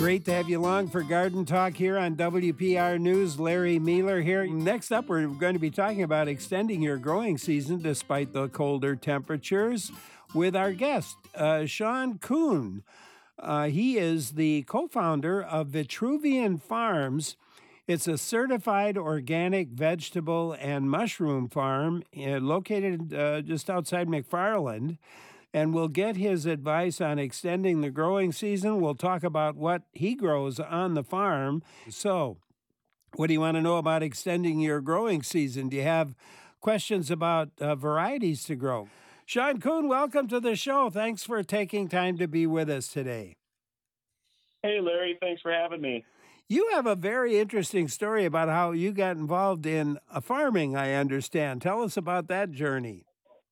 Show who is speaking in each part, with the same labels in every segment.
Speaker 1: Great to have you along for Garden Talk here on WPR News. Larry Mealer here. Next up, we're going to be talking about extending your growing season despite the colder temperatures with our guest, Sean Kuhn. He is the co-founder of Vitruvian Farms. It's a certified organic vegetable and mushroom farm located just outside McFarland. And we'll get his advice on extending the growing season. We'll talk about what he grows on the farm. So, what do you want to know about extending your growing season? Do you have questions about varieties to grow? Sean Kuhn, welcome to the show. Thanks for taking time to be with us today.
Speaker 2: Hey, Larry. Thanks for having me.
Speaker 1: You have a very interesting story about how you got involved in farming, I understand. Tell us about that journey.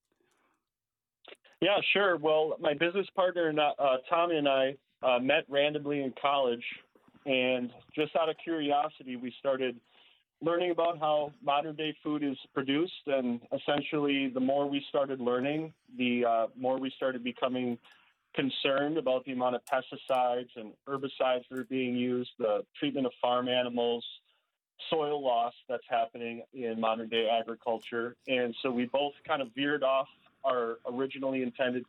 Speaker 2: Yeah, sure. Well, my business partner, Tommy, and I met randomly in college. And just out of curiosity, we started learning about how modern-day food is produced. And essentially, the more we started learning, the more we started becoming concerned about the amount of pesticides and herbicides that are being used, the treatment of farm animals, soil loss that's happening in modern-day agriculture. And so we both kind of veered off our originally intended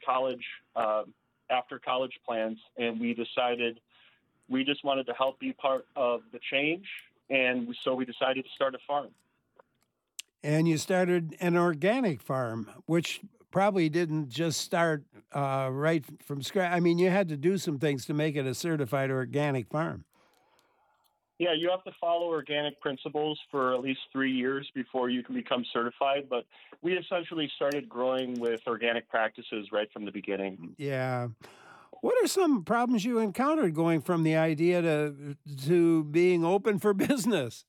Speaker 2: after college plans, and we decided we just wanted to help be part of the change, and so we decided to start a farm.
Speaker 1: And you started an organic farm, which probably didn't just start right from scratch. I mean, you had to do some things to make it a certified organic farm.
Speaker 2: Yeah, you have to follow organic principles for at least 3 years before you can become certified. But we essentially started growing with organic practices right from the beginning.
Speaker 1: Yeah. What are some problems you encountered going from the idea to being open for business?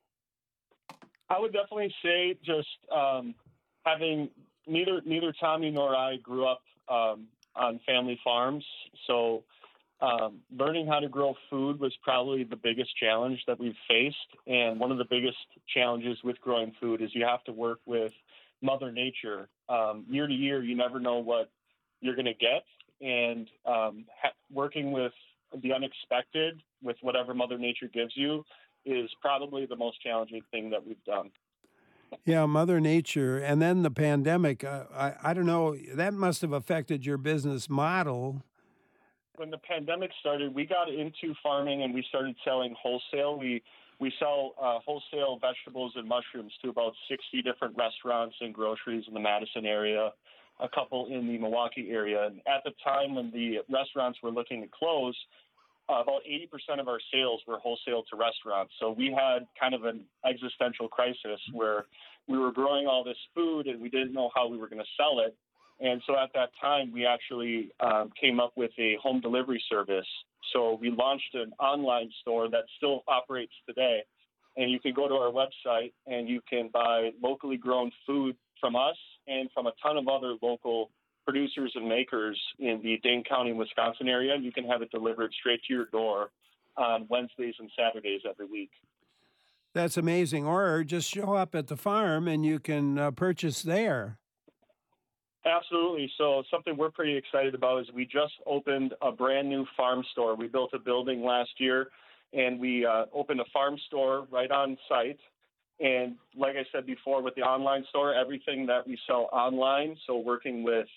Speaker 2: I would definitely say just having neither Tommy nor I grew up on family farms. So learning how to grow food was probably the biggest challenge that we've faced. And one of the biggest challenges with growing food is you have to work with Mother Nature. Year to year, you never know what you're going to get. And working with the unexpected, with whatever Mother Nature gives you, is probably the most challenging thing that we've done.
Speaker 1: Yeah, Mother Nature. And then the pandemic, I don't know, that must have affected your business model.
Speaker 2: When the pandemic started, we got into farming and we started selling wholesale. We sell wholesale vegetables and mushrooms to about 60 different restaurants and groceries in the Madison area, a couple in the Milwaukee area. And at the time when the restaurants were looking to close, about 80% of our sales were wholesale to restaurants. So we had kind of an existential crisis where we were growing all this food and we didn't know how we were going to sell it. And so at that time, we actually came up with a home delivery service. So we launched an online store that still operates today. And you can go to our website and you can buy locally grown food from us and from a ton of other local producers and makers in the Dane County, Wisconsin area. And you can have it delivered straight to your door on Wednesdays and Saturdays every week.
Speaker 1: That's amazing. Or just show up at the farm and you can purchase there.
Speaker 2: Absolutely. So something we're pretty excited about is we just opened a brand new farm store. We built a building last year, and we opened a farm store right on site. And like I said before, with the online store, everything that we sell online, so working with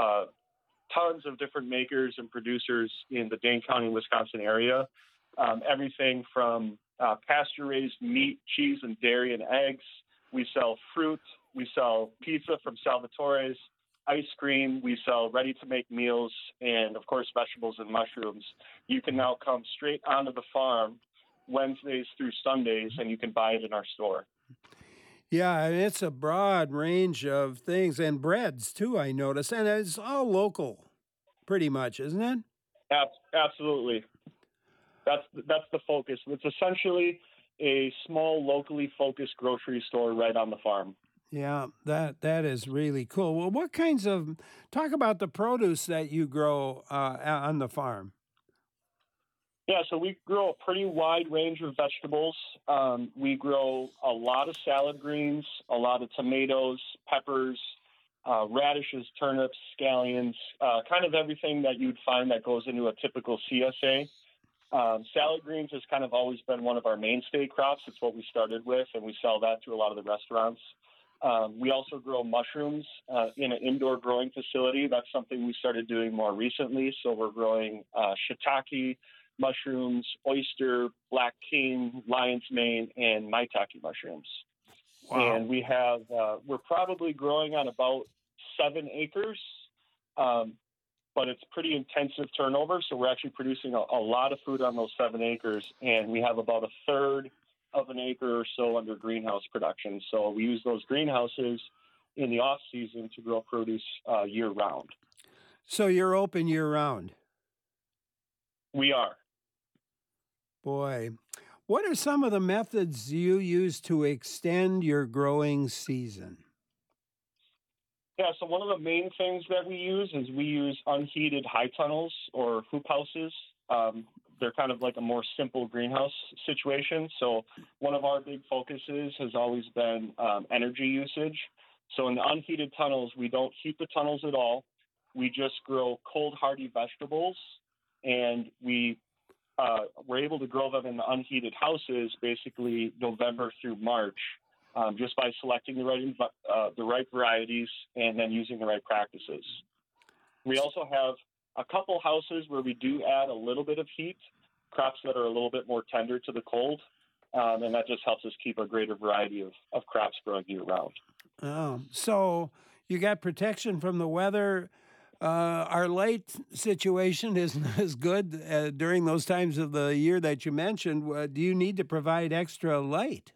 Speaker 2: tons of different makers and producers in the Dane County, Wisconsin area, everything from pasture-raised meat, cheese, and dairy and eggs. We sell fruit. We sell pizza from Salvatore's. Ice cream, we sell ready-to-make meals, and, of course, vegetables and mushrooms. You can now come straight onto the farm Wednesdays through Sundays, and you can buy it in our store.
Speaker 1: Yeah, and it's a broad range of things, and breads, too, I noticed. And it's all local, pretty much, isn't it?
Speaker 2: Absolutely. That's the focus. It's essentially a small, locally focused grocery store right on the farm.
Speaker 1: Yeah, that is really cool. Well, what kinds of, talk about the produce that you grow on the farm.
Speaker 2: Yeah, so we grow a pretty wide range of vegetables. We grow a lot of salad greens, a lot of tomatoes, peppers, radishes, turnips, scallions, kind of everything that you'd find that goes into a typical CSA. Salad greens has kind of always been one of our mainstay crops. It's what we started with, and we sell that to a lot of the restaurants. We also grow mushrooms in an indoor growing facility. That's something we started doing more recently. So we're growing shiitake mushrooms, oyster, black king, lion's mane, and maitake mushrooms.
Speaker 1: Wow.
Speaker 2: And we have, we're probably growing on about 7 acres, but it's pretty intensive turnover. So we're actually producing a lot of food on those 7 acres, and we have about a third of an acre or so under greenhouse production. So we use those greenhouses in the off season to grow produce year round.
Speaker 1: So you're open year round.
Speaker 2: We are.
Speaker 1: Boy, what are some of the methods you use to extend your growing season?
Speaker 2: Yeah, so one of the main things that we use is we use unheated high tunnels or hoop houses. They're kind of like a more simple greenhouse situation. So one of our big focuses has always been energy usage. So in the unheated tunnels, we don't heat the tunnels at all. We just grow cold, hardy vegetables, and we're able to grow them in the unheated houses basically November through March, just by selecting the right varieties and then using the right practices. We also have a couple houses where we do add a little bit of heat, crops that are a little bit more tender to the cold, and that just helps us keep a greater variety of crops growing year round.
Speaker 1: Oh, so you got protection from the weather. Our light situation isn't as good during those times of the year that you mentioned. Do you need to provide extra light?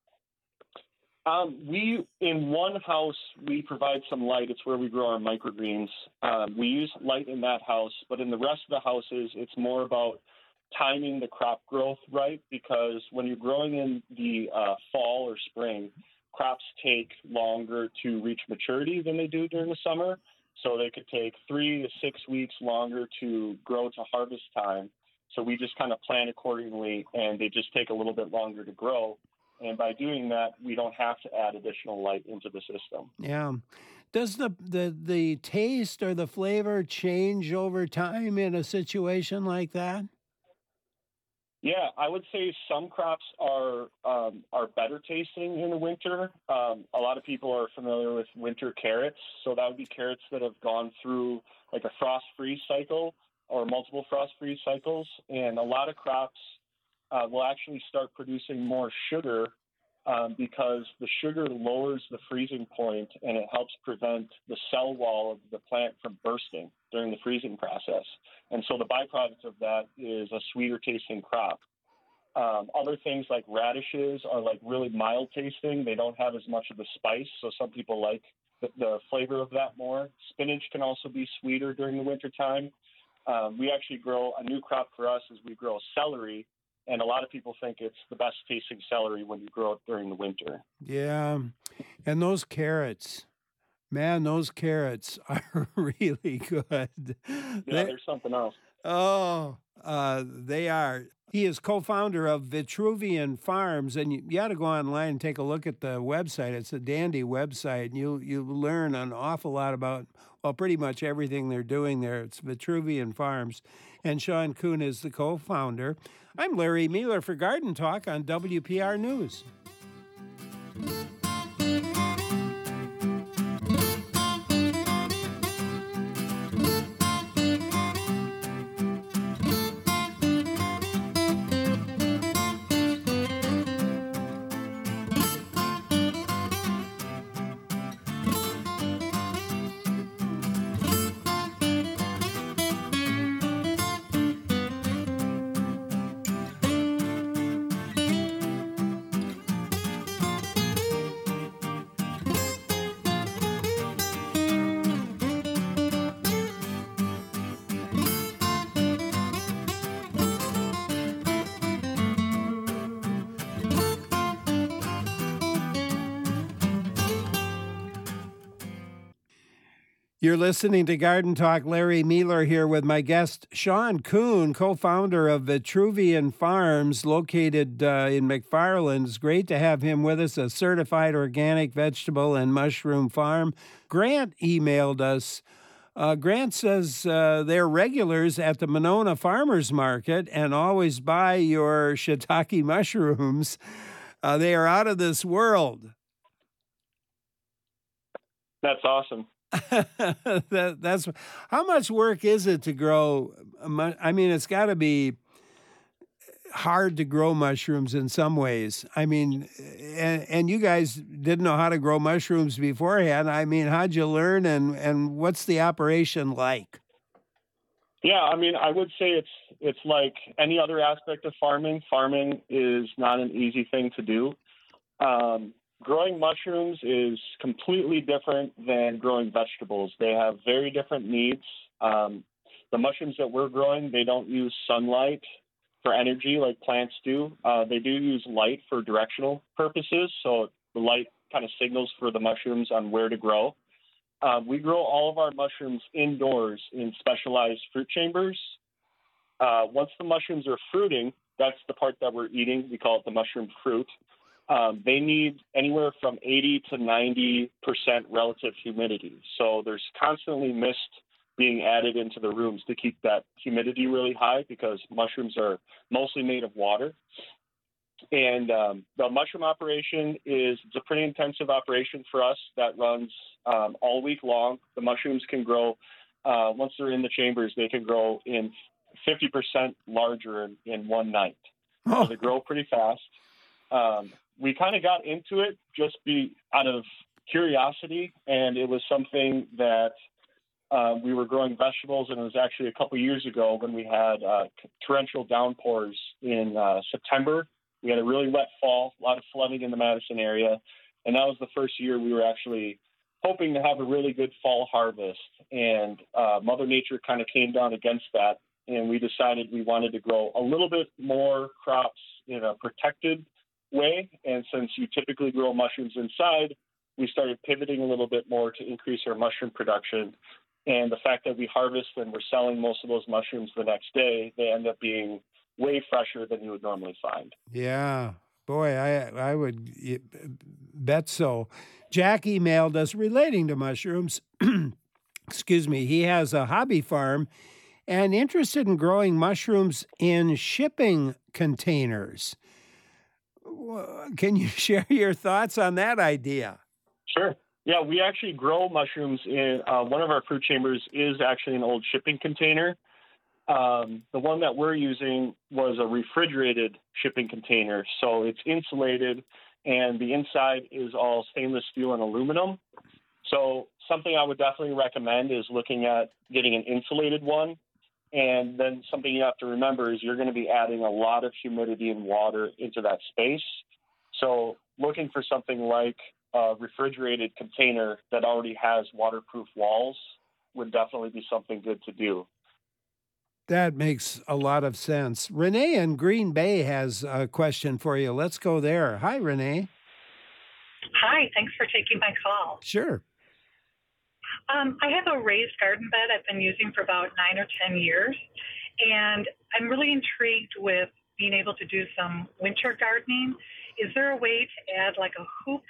Speaker 2: In one house, we provide some light. It's where we grow our microgreens. We use light in that house, but in the rest of the houses, it's more about timing the crop growth right, because when you're growing in the fall or spring, crops take longer to reach maturity than they do during the summer. So they could take 3 to 6 weeks longer to grow to harvest time. So we just kind of plan accordingly, and they just take a little bit longer to grow. And by doing that, we don't have to add additional light into the system.
Speaker 1: Yeah. Does the taste or the flavor change over time in a situation like that?
Speaker 2: Yeah, I would say some crops are better tasting in the winter. A lot of people are familiar with winter carrots, so that would be carrots that have gone through like a frost freeze cycle or multiple frost freeze cycles, and a lot of crops will actually start producing more sugar because the sugar lowers the freezing point and it helps prevent the cell wall of the plant from bursting during the freezing process. And so the byproduct of that is a sweeter tasting crop. Other things like radishes are like really mild tasting. They don't have as much of the spice, so some people like the flavor of that more. Spinach can also be sweeter during the winter time. We actually grow a new crop for us is we grow celery. And a lot of people think it's the best tasting celery when you grow it during the winter.
Speaker 1: Yeah. And those carrots, man, those carrots are really good.
Speaker 2: Yeah,
Speaker 1: They,
Speaker 2: there's something else.
Speaker 1: they are. He is co-founder of Vitruvian Farms, and you got to go online and take a look at the website. It's a dandy website, and you learn an awful lot about, well, pretty much everything they're doing there. It's Vitruvian Farms, and Sean Kuhn is the co-founder. I'm Larry Mealer for Garden Talk on WPR News. You're listening to Garden Talk. Larry Mealer here with my guest, Sean Kuhn, co-founder of Vitruvian Farms, located in McFarland. It's great to have him with us, a certified organic vegetable and mushroom farm. Grant emailed us Grant says they're regulars at the Monona Farmers Market and always buy your shiitake mushrooms. They are out of this world.
Speaker 2: That's awesome.
Speaker 1: That's how much work is it to grow? I mean, it's got to be hard to grow mushrooms in some ways. I mean, and you guys didn't know how to grow mushrooms beforehand. I mean, how'd you learn, and what's the operation like?
Speaker 2: Yeah, I mean, I would say it's like any other aspect of farming. Farming is not an easy thing to do. Growing mushrooms is completely different than growing vegetables. They have very different needs. The mushrooms that we're growing, they don't use sunlight for energy like plants do. They do use light for directional purposes. So the light kind of signals for the mushrooms on where to grow. We grow all of our mushrooms indoors in specialized fruit chambers. Once the mushrooms are fruiting, that's the part that we're eating. We call it the mushroom fruit. They need anywhere from 80 to 90% relative humidity. So there's constantly mist being added into the rooms to keep that humidity really high because mushrooms are mostly made of water. And the mushroom operation it's a pretty intensive operation for us that runs all week long. The mushrooms can grow, once they're in the chambers, they can grow in 50% larger in one night. So they grow pretty fast. We kind of got into it just out of curiosity, and it was something that we were growing vegetables, and it was actually a couple years ago when we had torrential downpours in September. We had a really wet fall, a lot of flooding in the Madison area, and that was the first year we were actually hoping to have a really good fall harvest. And Mother Nature kind of came down against that, and we decided we wanted to grow a little bit more crops in a protected way. And since you typically grow mushrooms inside, we started pivoting a little bit more to increase our mushroom production. And the fact that we harvest and we're selling most of those mushrooms the next day, they end up being way fresher than you would normally find.
Speaker 1: Yeah, boy, I would bet so. Jack emailed us relating to mushrooms. Excuse me. He has a hobby farm and interested in growing mushrooms in shipping containers. Can you share your thoughts on that idea?
Speaker 2: Sure. Yeah, we actually grow mushrooms in one of our fruit chambers is actually an old shipping container. The one that we're using was a refrigerated shipping container. So it's insulated and the inside is all stainless steel and aluminum. So something I would definitely recommend is looking at getting an insulated one. And then something you have to remember is you're going to be adding a lot of humidity and water into that space. So looking for something like a refrigerated container that already has waterproof walls would definitely be something good to do.
Speaker 1: That makes a lot of sense. Renee in Green Bay has a question for you. Let's go there. Hi, Renee.
Speaker 3: Hi, thanks for taking my call.
Speaker 1: Sure.
Speaker 3: I have a raised garden bed I've been using for about 9 or 10 years, and I'm really intrigued with being able to do some winter gardening. Is there a way to add like a hoop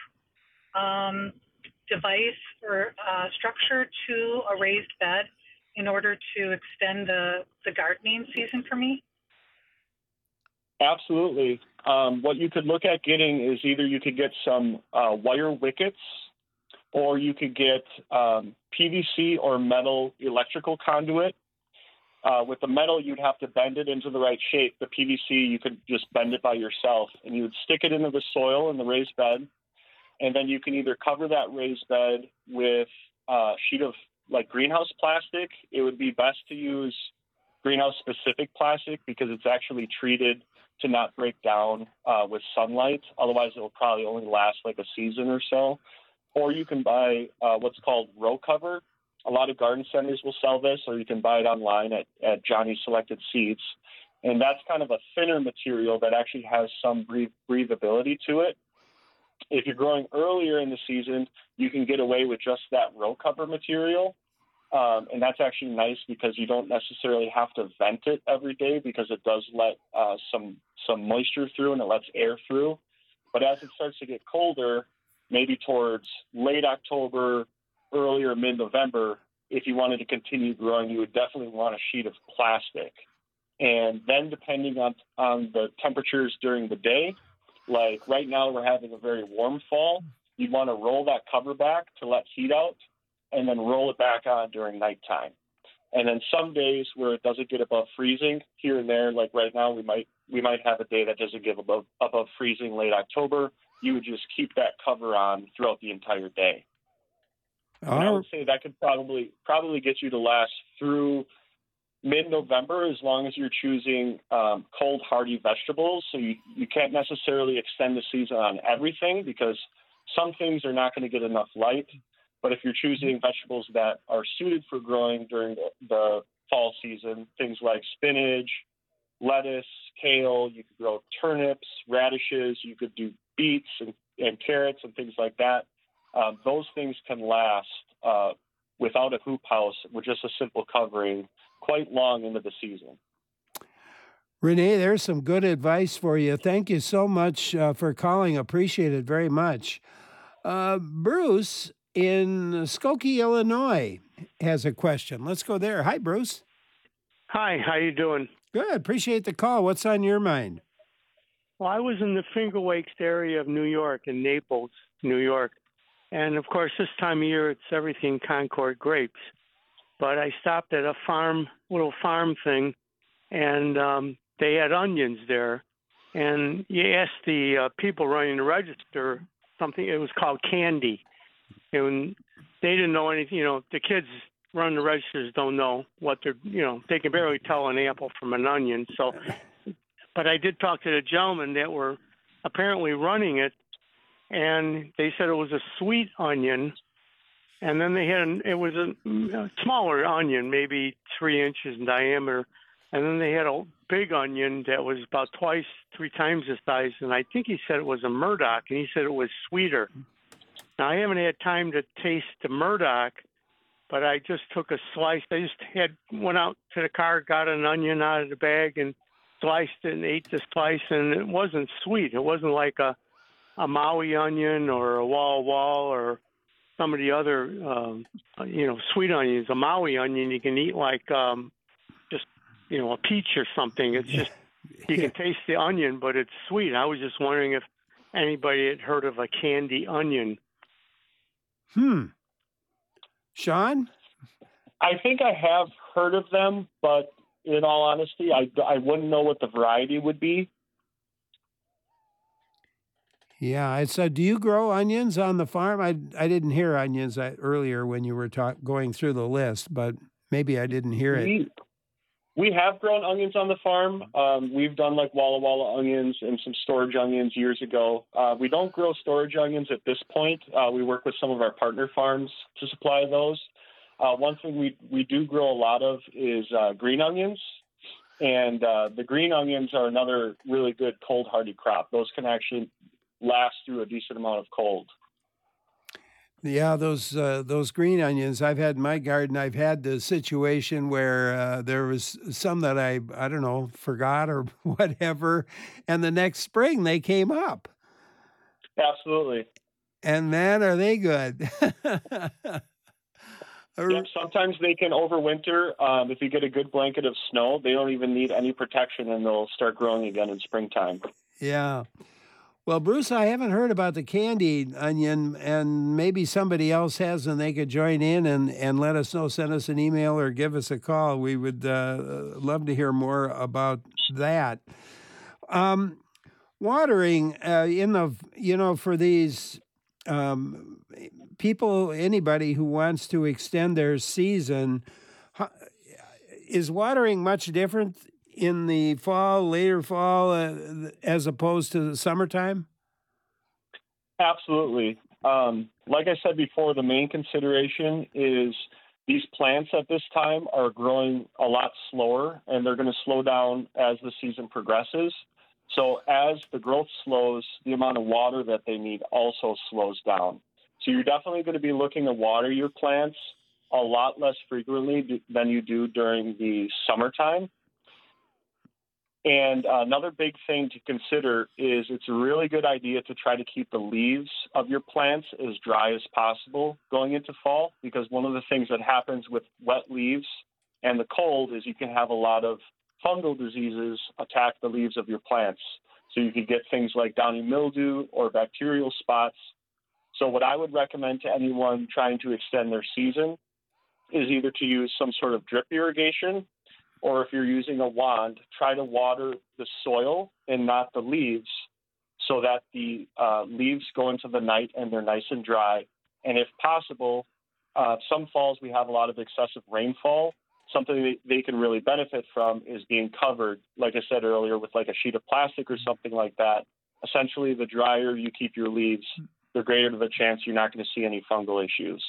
Speaker 3: device or structure to a raised bed in order to extend the gardening season for me?
Speaker 2: Absolutely. What you could look at getting is either you could get some wire wickets, or you could get PVC or metal electrical conduit. With the metal, you'd have to bend it into the right shape. The PVC, you could just bend it by yourself, and you would stick it into the soil in the raised bed, and then you can either cover that raised bed with a sheet of like greenhouse plastic. It would be best to use greenhouse-specific plastic because it's actually treated to not break down with sunlight. Otherwise, it will probably only last like a season or so. Or you can buy what's called row cover. A lot of garden centers will sell this, or you can buy it online at Johnny's Selected Seeds. And that's kind of a thinner material that actually has some breathability to it. If you're growing earlier in the season, you can get away with just that row cover material. And that's actually nice because you don't necessarily have to vent it every day because it does let some moisture through and it lets air through. But as it starts to get colder, maybe towards late October, earlier mid-November, if you wanted to continue growing, you would definitely want a sheet of plastic. And then depending on the temperatures during the day, like right now we're having a very warm fall, you'd want to roll that cover back to let heat out and then roll it back on during nighttime. And then some days where it doesn't get above freezing here and there, like right now we might have a day that doesn't get above freezing late October, you would just keep that cover on throughout the entire day. And I would say that could probably get you to last through mid-November, as long as you're choosing cold, hardy vegetables. So you can't necessarily extend the season on everything, because some things are not going to get enough light. But if you're choosing vegetables that are suited for growing during the fall season, things like spinach, lettuce, kale, you could grow turnips, radishes, you could do beets and carrots and things like that. Those things can last without a hoop house with just a simple covering quite long into the season.
Speaker 1: Renee, there's some good advice for you. Thank you so much for calling. Appreciate it very much. Bruce in Skokie, Illinois has a question. Let's go there. Hi, Bruce.
Speaker 4: Hi, how you doing?
Speaker 1: Good. Appreciate the call. What's on your mind?
Speaker 4: Well, I was in the Finger Lakes area of New York, in Naples, New York. And, of course, this time of year, it's everything Concord grapes. But I stopped at a little farm thing, and they had onions there. And you asked the people running the register something. It was called candy. And they didn't know anything. The kids running the registers don't know what they're, they can barely tell an apple from an onion. So, but I did talk to the gentlemen that were apparently running it, and they said it was a sweet onion. And then it was a smaller onion, maybe 3 inches in diameter. And then they had a big onion that was about 3 times the size. And I think he said it was a Murdoch, and he said it was sweeter. Now, I haven't had time to taste the Murdoch, but I just took a slice. I just went out to the car, got an onion out of the bag, and sliced it and ate the slice. And it wasn't sweet. It wasn't like a Maui onion or a Walla Walla or some of the other, sweet onions. A Maui onion you can eat like just, a peach or something. It's just, you can taste the onion, but it's sweet. I was just wondering if anybody had heard of a candy onion.
Speaker 1: Sean?
Speaker 2: I think I have heard of them, but in all honesty, I wouldn't know what the variety would be.
Speaker 1: Yeah, I said, do you grow onions on the farm? I didn't hear onions earlier when you were going through the list, but maybe I didn't hear it.
Speaker 2: We have grown onions on the farm. We've done like Walla Walla onions and some storage onions years ago. We don't grow storage onions at this point. We work with some of our partner farms to supply those. One thing we do grow a lot of is green onions. And the green onions are another really good cold hardy crop. Those can actually last through a decent amount of cold.
Speaker 1: Yeah, those green onions, I've had in my garden. I've had the situation where there was some that I don't know, forgot or whatever, and the next spring they came up.
Speaker 2: Absolutely.
Speaker 1: And man, are they good.
Speaker 2: Yep, sometimes they can overwinter. If you get a good blanket of snow, they don't even need any protection, and they'll start growing again in springtime.
Speaker 1: Yeah. Well, Bruce, I haven't heard about the candy onion, and maybe somebody else has, and they could join in and let us know, send us an email or give us a call. We would love to hear more about that. Watering for these people, anybody who wants to extend their season, is watering much different in the fall, later fall, as opposed to the summertime?
Speaker 2: Absolutely. Like I said before, the main consideration is these plants at this time are growing a lot slower, and they're going to slow down as the season progresses. So as the growth slows, the amount of water that they need also slows down. So you're definitely going to be looking to water your plants a lot less frequently than you do during the summertime. And another big thing to consider is it's a really good idea to try to keep the leaves of your plants as dry as possible going into fall, because one of the things that happens with wet leaves and the cold is you can have a lot of fungal diseases attack the leaves of your plants. So you could get things like downy mildew or bacterial spots. So what I would recommend to anyone trying to extend their season is either to use some sort of drip irrigation, or if you're using a wand, try to water the soil and not the leaves so that the leaves go into the night and they're nice and dry. And if possible, some falls we have a lot of excessive rainfall. Something they can really benefit from is being covered, like I said earlier, with like a sheet of plastic or something like that. Essentially, the drier you keep your leaves, the greater the chance you're not going to see any fungal issues.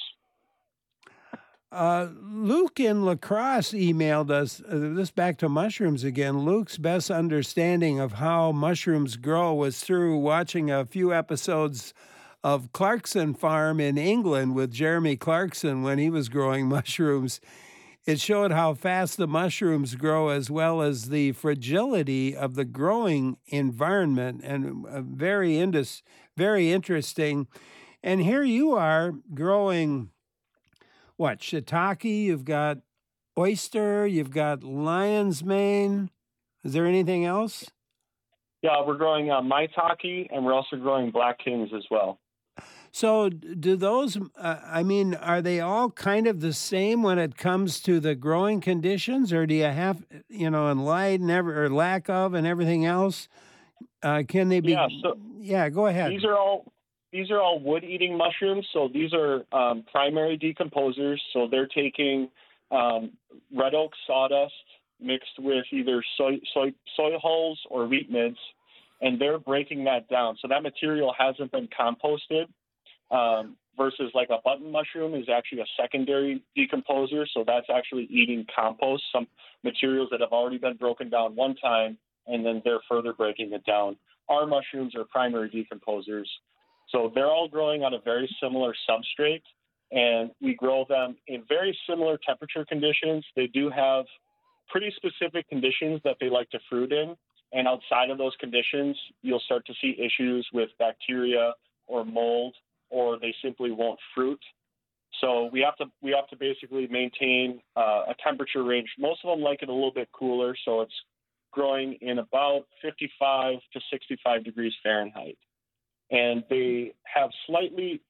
Speaker 1: Luke in La Crosse emailed us, this back to mushrooms again. Luke's best understanding of how mushrooms grow was through watching a few episodes of Clarkson Farm in England with Jeremy Clarkson when he was growing mushrooms. It showed how fast the mushrooms grow as well as the fragility of the growing environment, and very interesting. And here you are growing what, shiitake, you've got oyster, you've got lion's mane. Is there anything else?
Speaker 2: Yeah, we're growing maitake, and we're also growing black kings as well.
Speaker 1: So do those, are they all kind of the same when it comes to the growing conditions, or do you have, in light and or lack of and everything else? Can they be? Yeah, go ahead.
Speaker 2: These are all wood-eating mushrooms, so these are primary decomposers. So they're taking red oak sawdust mixed with either soy hulls or wheat midds, and they're breaking that down. So that material hasn't been composted, versus like a button mushroom is actually a secondary decomposer. So that's actually eating compost, some materials that have already been broken down one time, and then they're further breaking it down. Our mushrooms are primary decomposers. So they're all growing on a very similar substrate, and we grow them in very similar temperature conditions. They do have pretty specific conditions that they like to fruit in, and outside of those conditions, you'll start to see issues with bacteria or mold, or they simply won't fruit. So we have to basically maintain a temperature range. Most of them like it a little bit cooler, so it's growing in about 55 to 65 degrees Fahrenheit. And they have slightly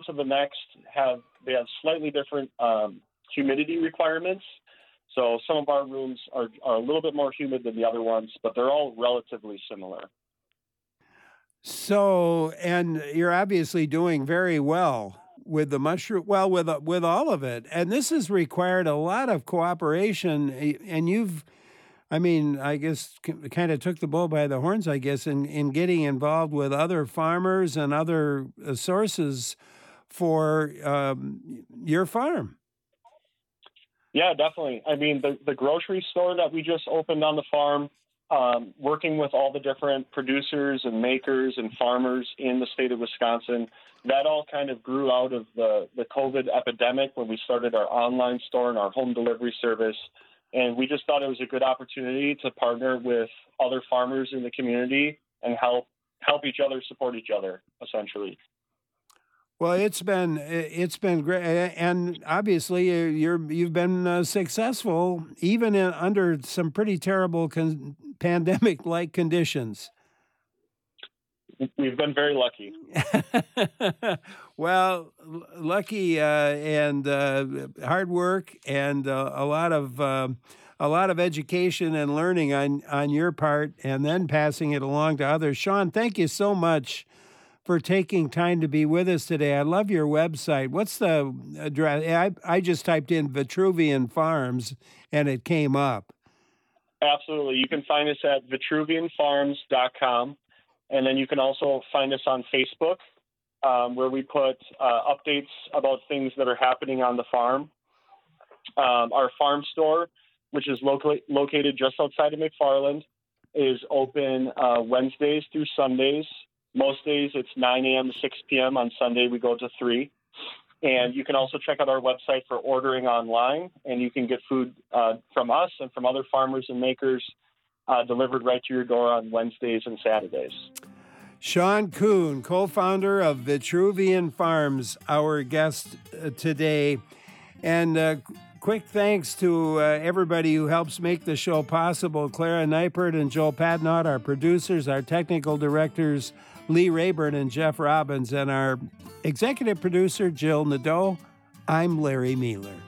Speaker 2: different humidity requirements. So some of our rooms are a little bit more humid than the other ones, but they're all relatively similar.
Speaker 1: So, and you're obviously doing very well with the mushroom, with all of it. And this has required a lot of cooperation, and I guess kind of took the bull by the horns, I guess, in getting involved with other farmers and other sources for your farm.
Speaker 2: Yeah, definitely. I mean, the grocery store that we just opened on the farm, working with all the different producers and makers and farmers in the state of Wisconsin, that all kind of grew out of the COVID epidemic when we started our online store and our home delivery service. And we just thought it was a good opportunity to partner with other farmers in the community and help each other support each other, essentially.
Speaker 1: Well, it's been great, and obviously you've been successful even under some pretty terrible pandemic-like conditions.
Speaker 2: We've been very lucky.
Speaker 1: Well, lucky and hard work and a lot of education and learning on your part, and then passing it along to others. Sean, thank you so much for taking time to be with us today. I love your website. What's the address? I just typed in Vitruvian Farms and it came up.
Speaker 2: Absolutely. You can find us at vitruvianfarms.com. And then you can also find us on Facebook, where we put updates about things that are happening on the farm. Our farm store, which is located just outside of McFarland, is open Wednesdays through Sundays. Most days it's 9 a.m. to 6 p.m. On Sunday we go to 3. And you can also check out our website for ordering online, and you can get food from us and from other farmers and makers delivered right to your door on Wednesdays and Saturdays.
Speaker 1: Sean Kuhn, co-founder of Vitruvian Farms, our guest today. And quick thanks to everybody who helps make the show possible. Clara Neipert and Joel Padnott, our producers, our technical directors, Lee Rayburn and Jeff Robbins, and our executive producer, Jill Nadeau. I'm Larry Mealer.